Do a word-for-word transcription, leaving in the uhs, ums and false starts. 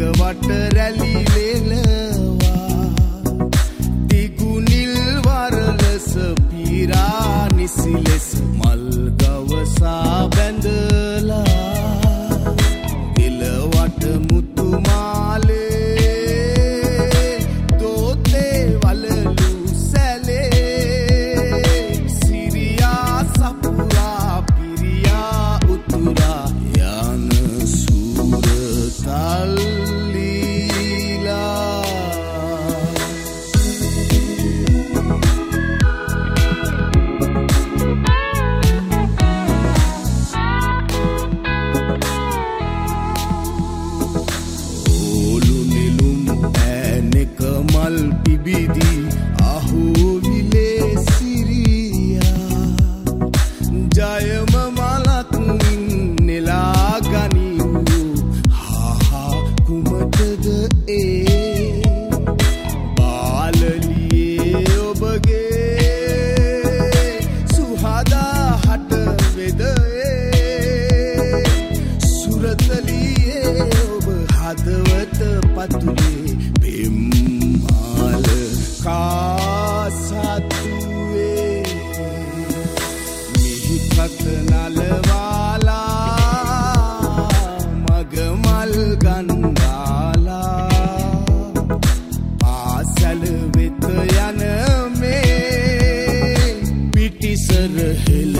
වට රැලි ලෙලවා තිගුනිල් වරලස පීරා නිසි ලෙස මල් ගවසා බැඳලා එලවට මුතු මාලේ තෝතේ වලලු සැලේ සිරියා සපුරා පිරියා උතුරා යන සූරතල් මල් පිබිදී අහෝවිලේ සිරියා ජයම මලක් නෙලා ගනිව් හා කුමටද ඒ බාලලියේ ඔබගේ සුහදා හට වෙදේ සුරතලියේ ඔබ හදවත පතුලේ පෙම් කාසතුවේ මිහිකත නලවාලා මගමල් ගන්දාලා පාසැල වෙත යන මේ පිටිසර හෙල